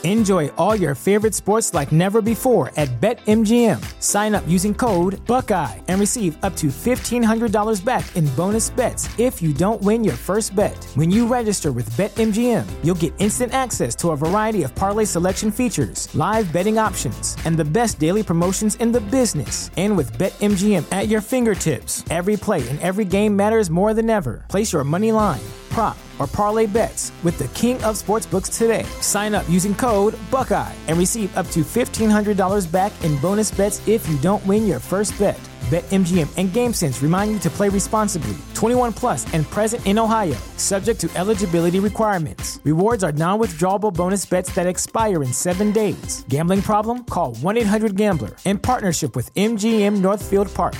Enjoy all your favorite sports like never before at BetMGM. Sign up using code Buckeye and receive up to $1,500 back in bonus bets if you don't win your first bet. When you register with BetMGM, you'll get instant access to a variety of parlay selection features, live betting options, and the best daily promotions in the business. And with BetMGM at your fingertips, every play and every game matters more than ever. Place your money line, prop, or parlay bets with the king of sportsbooks today. Sign up using code Buckeye and receive up to $1,500 back in bonus bets if you don't win your first bet. BetMGM and GameSense remind you to play responsibly. 21 plus and present in Ohio, subject to eligibility requirements. Rewards are non-withdrawable bonus bets that expire in 7 days. Gambling problem? Call 1-800-GAMBLER. In partnership with MGM Northfield Park.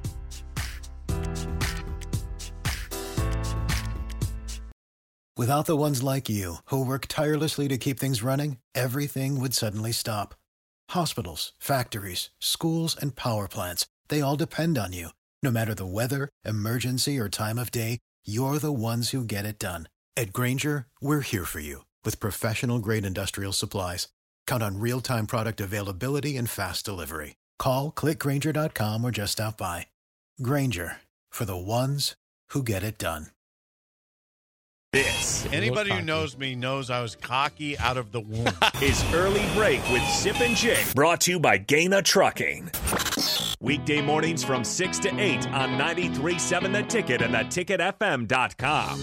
Without the ones like you, who work tirelessly to keep things running, everything would suddenly stop. Hospitals, factories, schools, and power plants, they all depend on you. No matter the weather, emergency, or time of day, you're the ones who get it done. At Grainger, we're here for you with professional-grade industrial supplies. Count on real-time product availability and fast delivery. Call, click Grainger.com, or just stop by. Grainger, for the ones who get it done. This. Anybody who knows me knows I was cocky out of the womb. Is Early Break with Sip and Jake. Brought to you by Gaina Trucking. Weekday mornings from 6 to 8 on 93.7 The Ticket and theticketfm.com.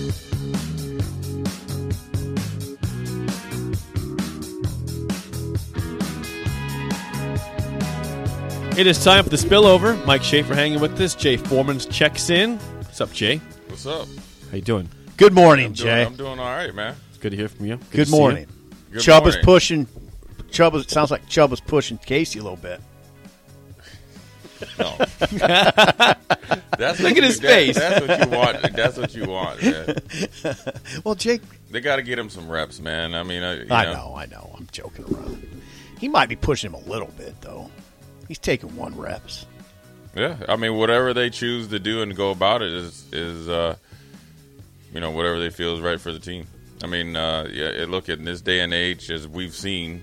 It is time for the spillover. Mike Schaefer hanging with us. Jay Foreman checks in. What's up, Jay? What's up? How you doing? Good morning, Jay. I'm doing all right, man. It's good to hear from you. Good morning. Chubb is pushing. Sounds like Chubb is pushing Casey a little bit. No. Look at his face. That's what you want. That's what you want, man. Well, Jake, they got to get him some reps, man. I mean, I know. I'm joking around. He might be pushing him a little bit, though. He's taking 1 reps. Yeah, I mean, whatever they choose to do and go about it is whatever they feel is right for the team. I mean, look, in this day and age, as we've seen,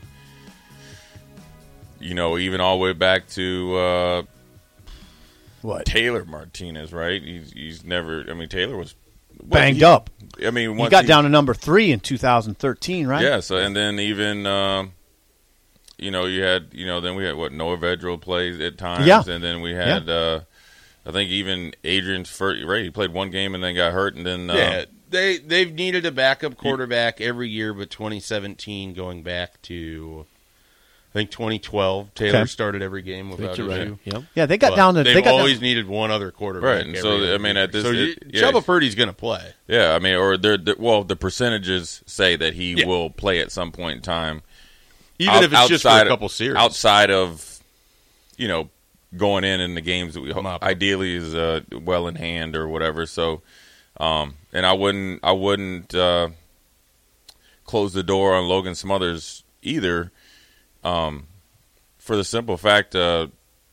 even all the way back to Taylor Martinez, right? He's never. I mean, Taylor was banged up. I mean, he got down to number 3 in 2013, right? Yeah. So, and then even you had then we had Noah Vedral plays at times, yeah, and then we had I think even Adrian's first, right? He played 1 game and then got hurt, and then they've needed a backup quarterback every year, but 2017 going back to I think 2012, Taylor started every game without issue. Yep. Yeah, they got down to. They've always needed one other quarterback, right? And so I mean, at this, Chubba Purdy's going to play. Yeah, I mean, or the percentages say that he will play at some point in time, even if it's just for a couple series, outside of going in the games that we ideally is well in hand or whatever. So, and I wouldn't close the door on Logan Smothers either. For the simple fact, I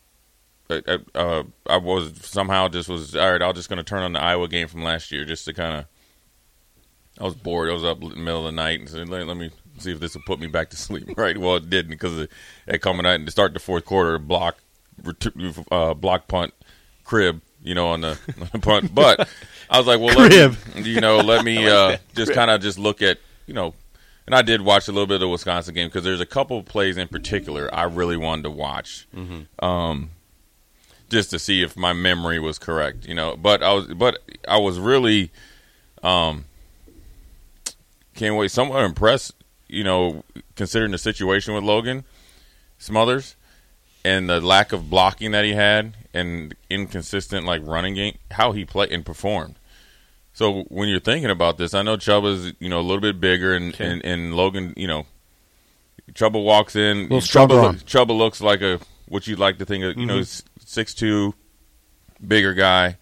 was somehow just was all right. I'm just going to turn on the Iowa game from last year just to kind of. I was bored. I was up in the middle of the night and said, "Let me see if this will put me back to sleep." Right? Well, it didn't because it coming out and to start the fourth quarter block punt crib, on the punt. But I was like, well, let me just kind of just look at And I did watch a little bit of the Wisconsin game because there's a couple of plays in particular I really wanted to watch, just to see if my memory was correct, But I was really, can't wait. Somewhat impressed, considering the situation with Logan Smothers and the lack of blocking that he had and inconsistent running game, how he played and performed. So when you're thinking about this, I know Chubba's, a little bit bigger, and Logan, Chubba walks in. Chubba looks like what you'd like to think of, 6'2", bigger guy.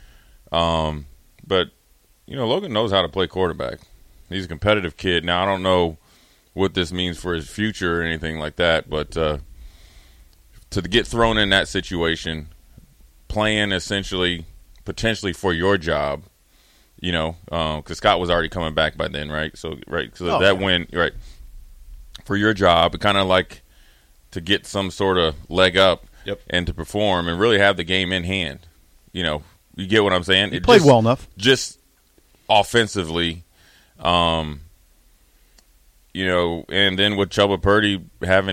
But, Logan knows how to play quarterback. He's a competitive kid. Now, I don't know what this means for his future or anything like that, but to get thrown in that situation, playing essentially, potentially for your job, because Scott was already coming back by then, right? So that win, right? for your job, kind of like to get some sort of leg up and to perform and really have the game in hand. You know, you get what I'm saying? He played well enough. Just offensively, you know, and then with Chubba Purdy having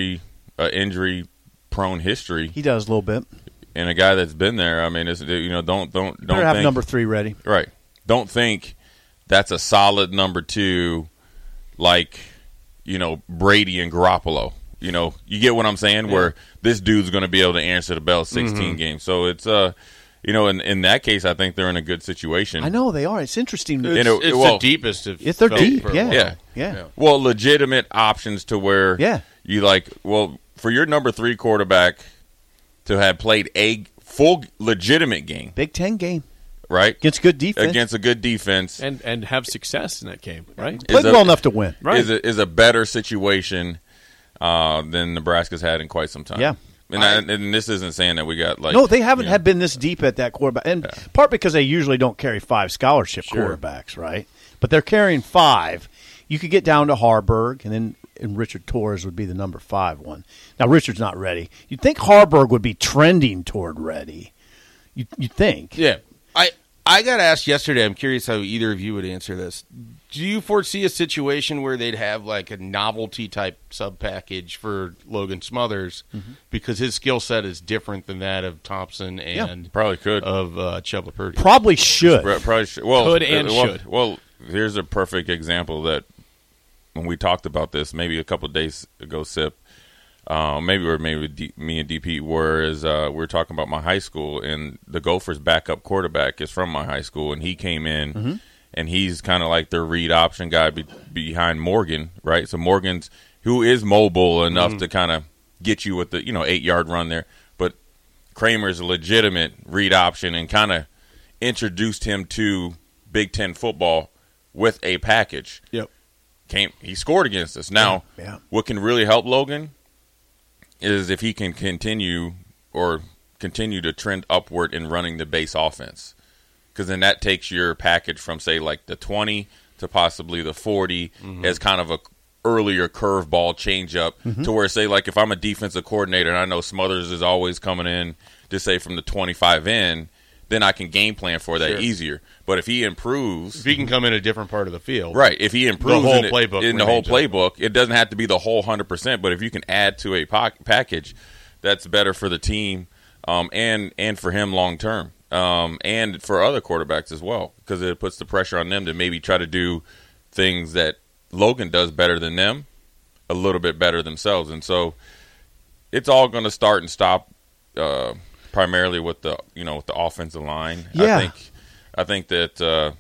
injury-prone history. He does a little bit. And a guy that's been there, I mean, it's, you know, don't better have think, number 3 ready. Right. Don't think that's a solid number 2 like, you know, Brady and Garoppolo. You know, you get what I'm saying? Yeah. Where this dude's going to be able to answer the bell 16 games. So it's, you know, in that case, I think they're in a good situation. I know they are. It's interesting. It's the deepest. If they're deep, yeah. Well, legitimate options to where you like, well, for your number 3 quarterback to have played a full legitimate game. Big Ten game. Right? Against good defense. Against a good defense. And have success in that game, right? Played well enough to win. Right. Is a better situation than Nebraska's had in quite some time. Yeah. And this isn't saying that we got like... No, they haven't had been this deep at that quarterback. And part because they usually don't carry 5 scholarship quarterbacks, right? But they're carrying 5. You could get down to Harburg, and Richard Torres would be the number 5 one. Now, Richard's not ready. You'd think Harburg would be trending toward ready. You'd think. Yeah. I got asked yesterday, I'm curious how either of you would answer this. Do you foresee a situation where they'd have like a novelty-type sub-package for Logan Smothers because his skill set is different than that of Thompson and probably could of Chubba Purdy? Probably should. Probably should. Well, could and should. Well, here's a perfect example that when we talked about this maybe a couple of days ago, Sip, maybe me and DP we were talking about my high school, and the Gophers' backup quarterback is from my high school, and he came in, and he's kind of like their read option guy behind Morgan, right? So Morgan's who is mobile enough to kind of get you with the 8-yard run there, but Kramer's a legitimate read option and kind of introduced him to Big Ten football with a package. Yep. He scored against us. Now, what can really help Logan is if he can continue to trend upward in running the base offense. Because then that takes your package from, say, like the 20 to possibly the 40 as kind of a earlier curveball changeup to where, say, like if I'm a defensive coordinator and I know Smothers is always coming in to, say, from the 25 in, then I can game plan for that easier. But if he improves... If he can come in a different part of the field. Right. If he improves the whole playbook, it doesn't have to be the whole 100%, but if you can add to a package, that's better for the team and for him long term. And for other quarterbacks as well, because it puts the pressure on them to maybe try to do things that Logan does better than them, a little bit better themselves. And so it's all going to start and stop primarily with the with the offensive line. Yeah. I think that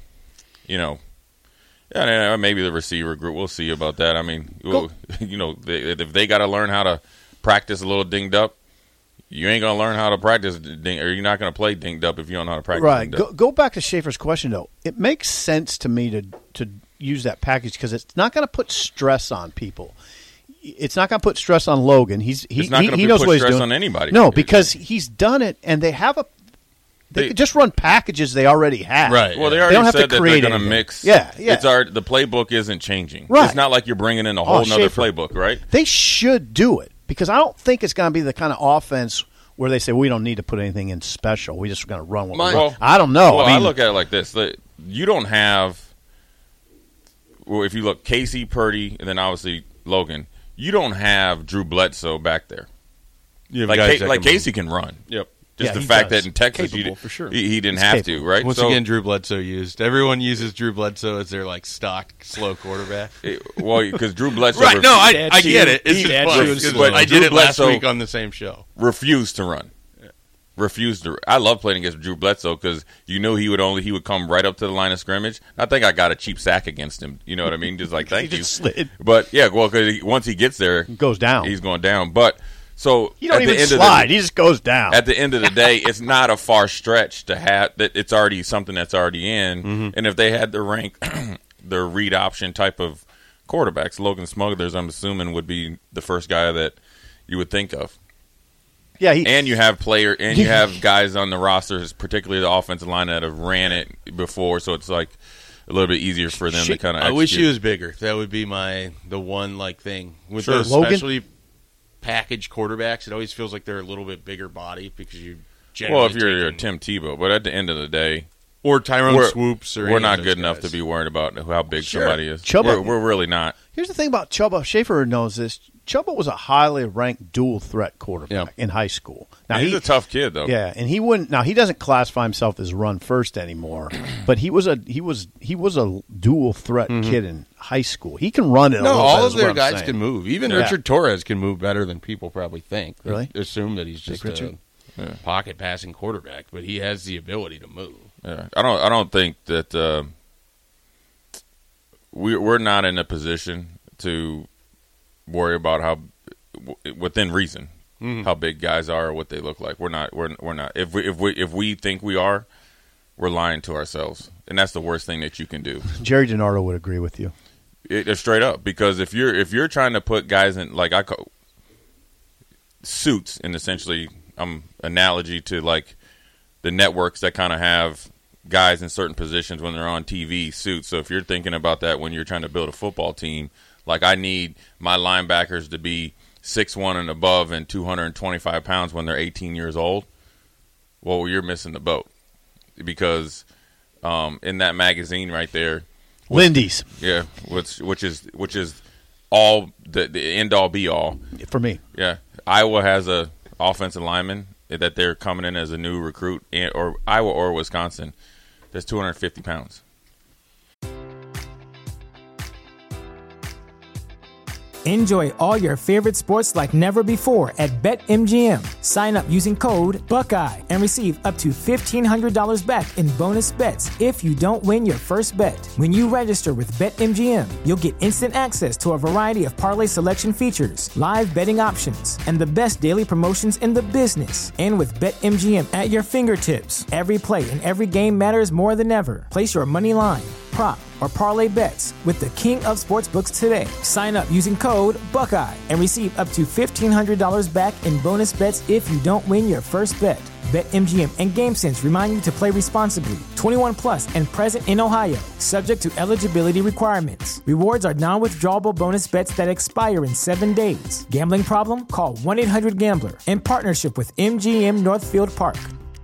maybe the receiver group. We'll see about that. I mean, if they got to learn how to practice a little dinged up, you ain't gonna learn how to practice or you're not gonna play dinged up if you don't know how to practice. Right. Dinged up. Go back to Schaefer's question though. It makes sense to me to use that package because it's not going to put stress on people. It's not going to put stress on Logan. He knows what he's doing. On anybody. No, because he's done it, and they have they could just run packages they already have. Right. Well, they already don't have said to that create they're going to anything. mix. Yeah. The playbook isn't changing. Right. It's not like you're bringing in a whole nother Schaefer, playbook, right? They should do it because I don't think it's going to be the kind of offense where they say we don't need to put anything in special. We just going to run what we run. I don't know. Well, I look at it like this: you don't have. Well, if you look, Casey, Purdy, and then obviously Logan, you don't have Drew Bledsoe back there. Like Casey can run. Yep. Just the fact that in Texas for sure. he didn't have to, right? Once again, Drew Bledsoe used. Everyone uses Drew Bledsoe as their stock slow quarterback. Because Drew Bledsoe, right? No, I get it. It's just fun. But I did it last week on the same show. Refused to run. Refused to. I love playing against Drew Bledsoe because he would come right up to the line of scrimmage. I think I got a cheap sack against him. You know what I mean? Just like thank you. Slid. But yeah, well, because once he gets there, he goes down. He's going down. But so you don't even slide. He just goes down. At the end of the day, it's not a far stretch to have that. It's already something that's already in. And if they had to rank their read option type of quarterbacks, Logan Smothers, I'm assuming, would be the first guy that you would think of. Yeah, and you have you have guys on the rosters, particularly the offensive line, that have ran it before. So it's like a little bit easier for them to kind of. I wish he was bigger. That would be the one thing with Sure. those Logan? especially package quarterbacks. It always feels like they're a little bit bigger body because you. Well, if you're a Tim Tebow, but at the end of the day, or Tyrone Swoops, or we're not good enough to be worried about how big somebody is. Chubba, we're really not. Here's the thing about Chubba. Schaefer knows this. Chubba was a highly ranked dual threat quarterback in high school. Now he's a tough kid, though. Yeah, and he wouldn't. Now he doesn't classify himself as run first anymore, but he was a dual threat kid in high school. He can run it. All of their guys can move. Even Richard Torres can move better than people probably think. Really? They assume that he's just a pocket passing quarterback, but he has the ability to move. Yeah, I don't think that we're not in a position to worry about how within reason how big guys are or what they look like. We're not. If we think we are, we're lying to ourselves, and that's the worst thing that you can do. Jerry DiNardo would agree with you. Straight up, because if you're trying to put guys in like I call suits, and essentially analogy to like the networks that kind of have guys in certain positions when they're on TV, suits. So if you're thinking about that when you're trying to build a football team, like I need my linebackers to be 6'1" and above and 225 pounds when they're 18 years old, well, you're missing the boat. Because in that magazine right there, Lindy's, yeah, which is all the end all be all for me. Yeah, Iowa has a offensive lineman that they're coming in as a new recruit, or Iowa or Wisconsin, that's 250 pounds. Enjoy all your favorite sports like never before at BetMGM. Sign up using code Buckeye and receive up to $1,500 back in bonus bets if you don't win your first bet. When you register with BetMGM, you'll get instant access to a variety of parlay selection features, live betting options, and the best daily promotions in the business. And with BetMGM at your fingertips, every play and every game matters more than ever. Place your money line, prop, or parlay bets with the king of sportsbooks today. Sign up using code Buckeye and receive up to $1,500 back in bonus bets if you don't win your first bet. BetMGM and GameSense remind you to play responsibly. 21 plus and present in Ohio, subject to eligibility requirements. Rewards are non-withdrawable bonus bets that expire in 7 days. Gambling problem? Call 1-800-GAMBLER. In partnership with MGM Northfield Park.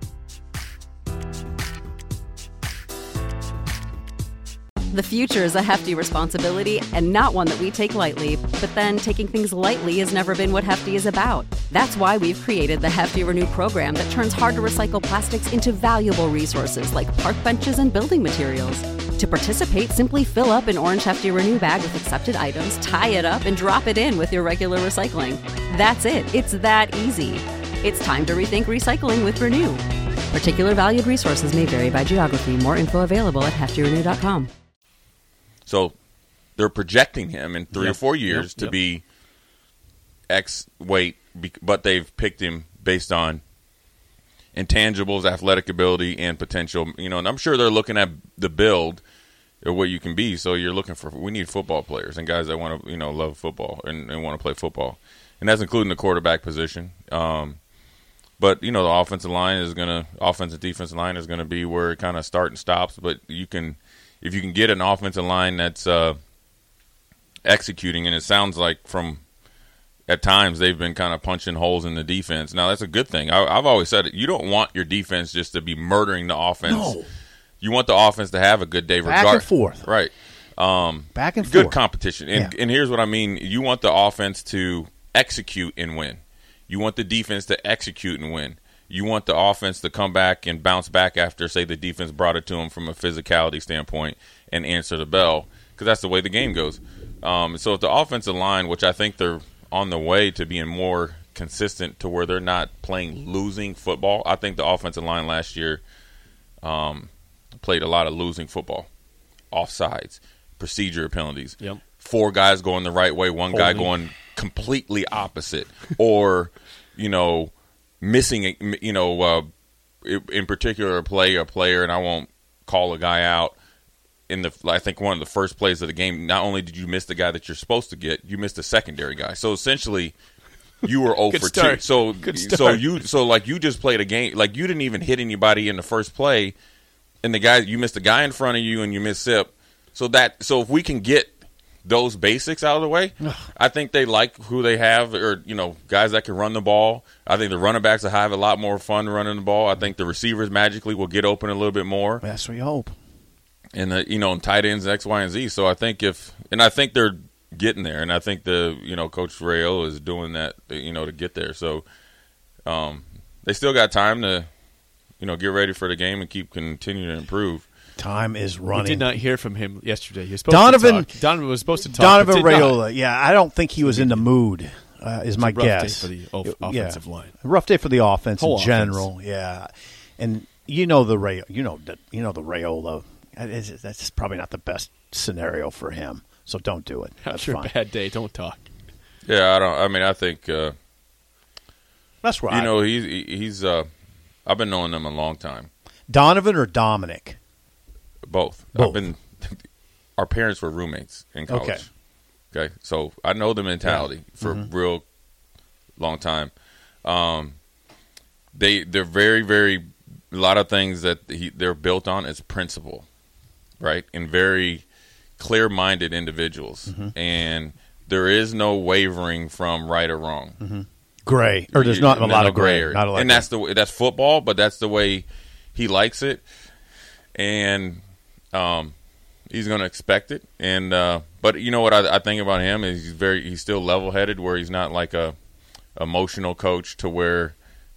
The future is a hefty responsibility and not one that we take lightly. But then taking things lightly has never been what Hefty is about. That's why we've created the Hefty Renew program that turns hard-to-recycle plastics into valuable resources like park benches and building materials. To participate, simply fill up an orange Hefty Renew bag with accepted items, tie it up, and drop it in with your regular recycling. That's it. It's that easy. It's time to rethink recycling with Renew. Particular valued resources may vary by geography. More info available at heftyrenew.com. So they're projecting him in 3 or 4 years to be X weight, but they've picked him based on intangibles, athletic ability, and potential. And I'm sure they're looking at the build or what you can be. So you're looking for, we need football players and guys that want to, love football and want to play football. And that's including the quarterback position. But, the offensive defensive line is going to be where it kind of starts and stops. But if you can get an offensive line that's executing, and it sounds like at times they've been kind of punching holes in the defense. Now, that's a good thing. I've always said it. You don't want your defense just to be murdering the offense. No. You want the offense to have a good day. Back and forth. Right. Back and forth. Good competition. And here's what I mean. You want the offense to execute and win. You want the defense to execute and win. You want the offense to come back and bounce back after, say, the defense brought it to them from a physicality standpoint and answer the bell, because that's the way the game goes. So if the offensive line, which I think they're on the way to being more consistent to where they're not playing losing football. I think the offensive line last year played a lot of losing football, offsides, procedure penalties. Yep. 4 guys going the right way, one guy going completely opposite, or missing, in particular a player, and I won't call a guy out. I think one of the first plays of the game, not only did you miss the guy that you're supposed to get, you missed a secondary guy. So essentially, you were 0 for 2. So you just played a game, like you didn't even hit anybody in the first play, and you missed the guy in front of you, and you missed Sip. So if we can get those basics out of the way, I think they like who they have, or guys that can run the ball. I think the running backs will have a lot more fun running the ball. I think the receivers magically will get open a little bit more. That's what you hope. And and tight ends X, Y, and Z. So I think I think they're getting there, and I think Coach Rayo is doing that to get there. So they still got time to get ready for the game and continue to improve. Time is running. We did not hear from him yesterday. He was supposed to talk. Donovan was supposed to talk. Donovan Raiola. Yeah, I don't think he was in the mood. Is my guess. Day for the offensive line. A rough day for the offense Whole in general. Yeah, and the Raiola. That's probably not the best scenario for him. So don't do it. That's After fine. a bad day, don't talk. Yeah, I don't. I mean, I think that's right. He's. I've been knowing them a long time. Donovan or Dominic? Both. Our parents were roommates in college. Okay, so I know the mentality for a real long time. They're very, very. A lot of things that they're built on is principle, right? And very clear-minded individuals, and there is no wavering from right or wrong. Gray, or there's not a lot of gray area. Not a lot and that's football, but that's the way he likes it, and he's going to expect it. And but you know what I think about him is he's still level-headed, where he's not like a emotional coach to where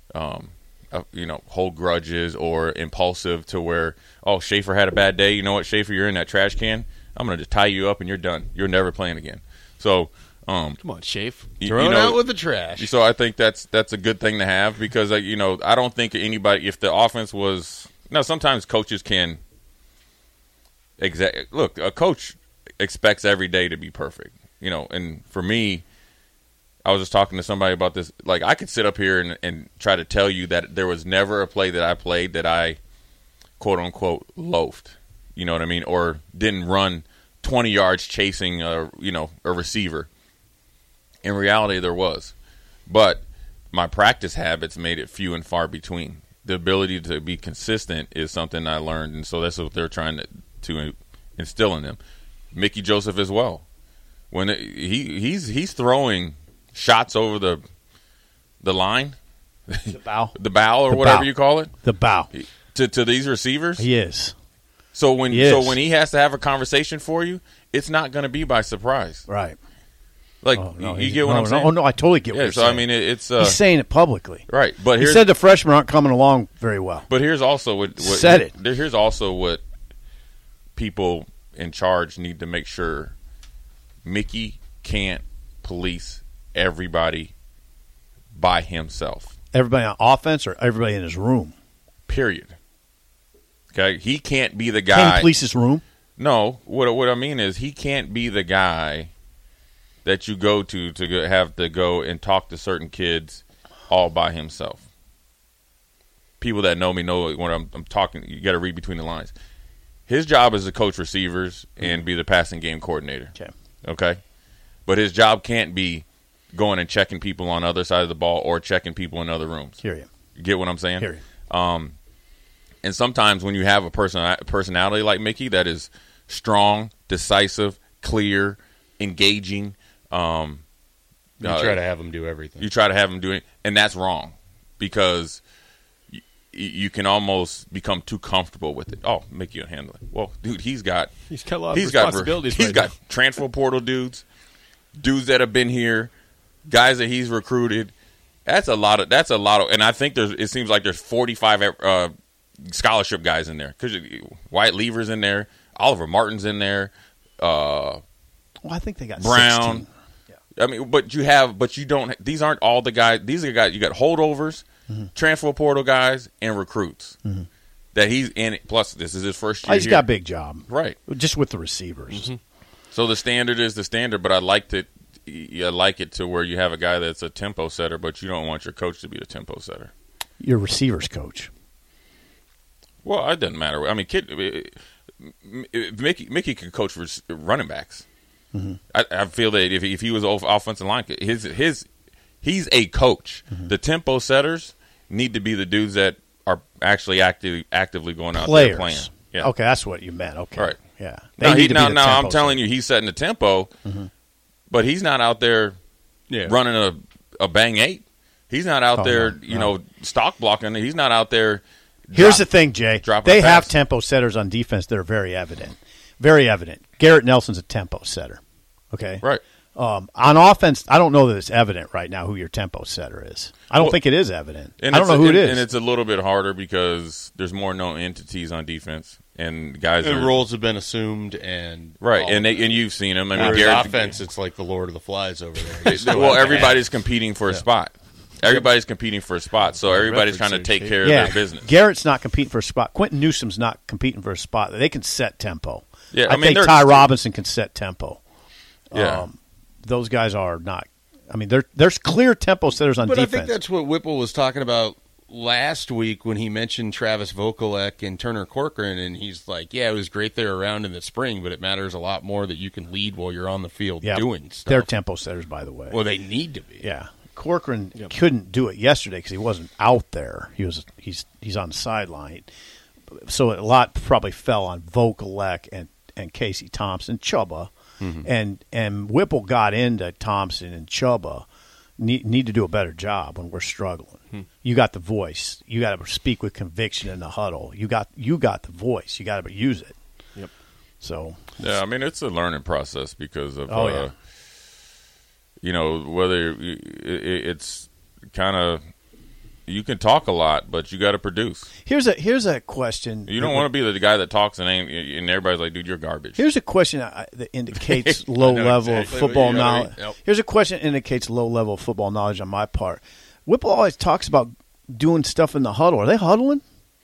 hold grudges or impulsive to where, Schaefer had a bad day. You know what, Schaefer, you're in that trash can. I'm going to just tie you up and you're done. You're never playing again. So, come on, Schaefer. Throw it out with the trash. So I think that's a good thing to have, because I don't think anybody, if the offense was, sometimes coaches can look, a coach expects every day to be perfect, and for me, I was just talking to somebody about this. Like, I could sit up here and try to tell you that there was never a play that I played that I, quote unquote, loafed. You know what I mean? Or didn't run 20 yards chasing a receiver. In reality, there was. But my practice habits made it few and far between. The ability to be consistent is something I learned, and so that's what they're trying to instill in them. Mickey Joseph as well. When he's throwing shots over the line, the bow or whatever you call it, the bow to these receivers. He is. So when he has to have a conversation for you, it's not going to be by surprise, right? Like, you get what I'm saying? No, I totally get what you're saying. So I mean, it's he's saying it publicly, right? But he said the freshmen aren't coming along very well. But here's also what said it. Here's also what people in charge need to make sure: Mickey can't police everybody by himself. Everybody on offense or everybody in his room? Period. Okay? He can't be the guy. Can he police his room? No. What I mean is, he can't be the guy that you go to have to go and talk to certain kids all by himself. People that know me know when I'm talking, you got to read between the lines. His job is to coach receivers and be the passing game coordinator. Okay? But his job can't be going and checking people on the other side of the ball or checking people in other rooms. Hear you. You get what I'm saying? Hear you. And sometimes when you have a personality like Mickey that is strong, decisive, clear, engaging, you try to have him do everything. You try to have him do it, and that's wrong, because you can almost become too comfortable with it. Oh, Mickey will handle it. Well, dude, he's got a lot of responsibilities. He's got transfer portal dudes that have been here, guys that he's recruited. That's a lot of, and I think it seems like there's 45 scholarship guys in there, because Wyatt Lever's in there, Oliver Martin's in there. Well, I think they got Brown. 16. I mean, but you don't. These aren't all the guys. These are guys. You got holdovers, transfer portal guys, and recruits that he's in. Plus, this is his first year. He's got a big job, right? Just with the receivers. So the standard is the standard, but I like it to where you have a guy that's a tempo setter, but you don't want your coach to be the tempo setter. Your receivers coach. Well, it doesn't matter. I mean, Mickey could coach for running backs. I feel that if he was offensive line, he's a coach. The tempo setters need to be the dudes that are actually actively going out there playing. Yeah. Okay, that's what you meant. Okay, right. Yeah. I'm telling you, he's setting the tempo, but he's not out there running a bang 8. He's not out there, stock blocking. He's not out there. Here's the thing, Jay. They have tempo setters on defense that are very evident. Very evident. Garrett Nelson's a tempo setter. Okay? Right. On offense, I don't know that it's evident right now who your tempo setter is. I don't think it is evident. I don't know who it is. And it's a little bit harder because there's more known entities on defense. And guys roles have been assumed and and you've seen them. I mean, Garrett, offense, it's like the Lord of the Flies over there. Well, everybody's competing for a spot. Everybody's competing for a spot, so everybody's trying to take care of their business. Garrett's not competing for a spot. Quentin Newsom's not competing for a spot. They can set tempo. Yeah, I think Ty Robinson can set tempo. Yeah. Those guys are not. I mean, there's clear tempo setters on defense. But I think that's what Whipple was talking about last week when he mentioned Travis Vokolek and Turner Corcoran, and he's like, yeah, it was great they're around in the spring, but it matters a lot more that you can lead while you're on the field doing stuff. They're tempo setters, by the way. Well, they need to be. Yeah. Corcoran couldn't do it yesterday because he wasn't out there. He's on the sideline. So a lot probably fell on Vokolek and Casey Thompson, Chubba. And Whipple got into Thompson and Chubba. Need to do a better job when we're struggling. You got the voice. You got to speak with conviction in the huddle. You got the voice. You got to use it. Yep. So I mean, it's a learning process because of whether it's kind of you can talk a lot, but you got to produce. Here's a question. You don't want to be the guy that talks and everybody's like, dude, you're garbage. Here's a question that indicates low level of football knowledge. Here's a question that indicates low level of football knowledge on my part. Whipple always talks about doing stuff in the huddle. Are they huddling?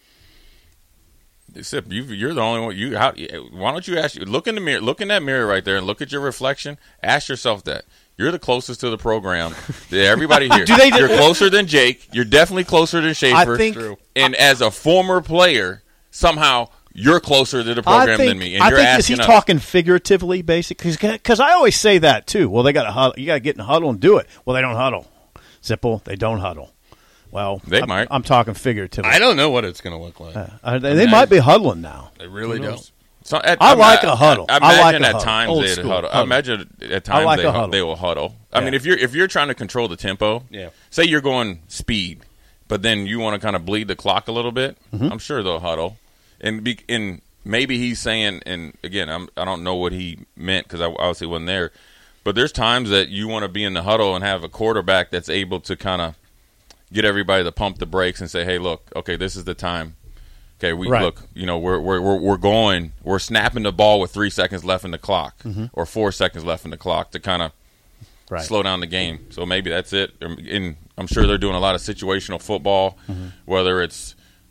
Except you're the only one. Why don't you look in the mirror, look in that mirror right there, and look at your reflection. Ask yourself that. You're the closest to the program. Everybody here. You're closer than Jake. You're definitely closer than Schaefer. I think, and as a former player, somehow you're closer to the program than me. And I you're think asking is he talking figuratively, basically? Because I always say that too. Well, they got to huddle. You got to get in the huddle and do it. Well, they don't huddle. Zipple, they don't huddle. Well, might. I'm talking figuratively. I don't know what it's going to look like. They might be huddling now. They really don't. So I like a huddle. I imagine at times they huddle. I imagine at times they will huddle. I mean, if you're trying to control the tempo, say you're going speed, but then you want to kind of bleed the clock a little bit, I'm sure they'll huddle. And maybe he's saying, and again, I don't know what he meant because I obviously wasn't there, but there's times that you want to be in the huddle and have a quarterback that's able to kind of get everybody to pump the brakes and say, hey, look, okay, this is the time. Okay, look, we're going, we're snapping the ball with 3 seconds left in the clock or 4 seconds left in the clock to kind of slow down the game. So maybe that's it. And I'm sure they're doing a lot of situational football, whether it's,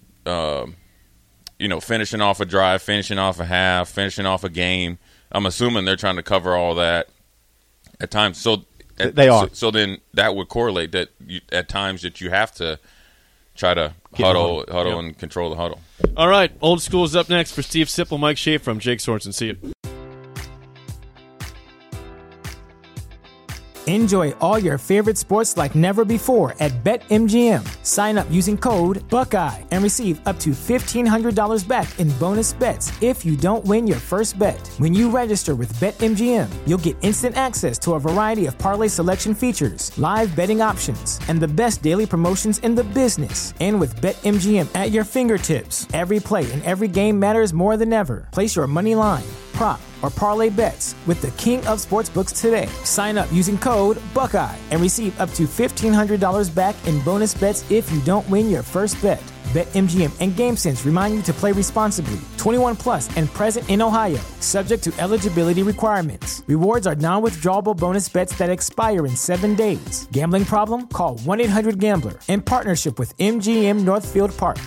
finishing off a drive, finishing off a half, finishing off a game. I'm assuming they're trying to cover all that at times. So they are. So then that would correlate that at times that you have to try to huddle and control the huddle. All right, Old School is up next for Steve Sipple, Mike Schaefer. I'm Jake Sorensen. See you. Enjoy all your favorite sports like never before at BetMGM. Sign up using code Buckeye and receive up to $1,500 back in bonus bets if you don't win your first bet. When you register with BetMGM, you'll get instant access to a variety of parlay selection features, live betting options, and the best daily promotions in the business. And with BetMGM at your fingertips, every play and every game matters more than ever. Place your money line, prop, or parlay bets with the king of sportsbooks today. Sign up using code Buckeye and receive up to $1,500 back in bonus bets if you don't win your first bet. BetMGM and GameSense remind you to play responsibly. 21 plus and present in Ohio, subject to eligibility requirements. Rewards are non-withdrawable bonus bets that expire in 7 days. Gambling problem? Call 1-800-GAMBLER. In partnership with MGM Northfield Park.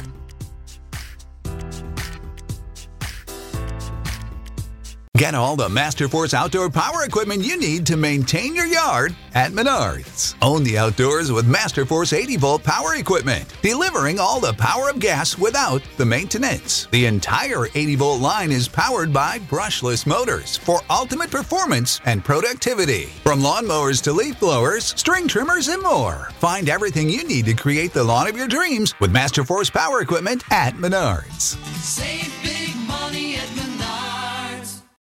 Get all the Masterforce outdoor power equipment you need to maintain your yard at Menards. Own the outdoors with Masterforce 80-volt power equipment, delivering all the power of gas without the maintenance. The entire 80-volt line is powered by brushless motors for ultimate performance and productivity. From lawnmowers to leaf blowers, string trimmers, and more. Find everything you need to create the lawn of your dreams with Masterforce power equipment at Menards. Save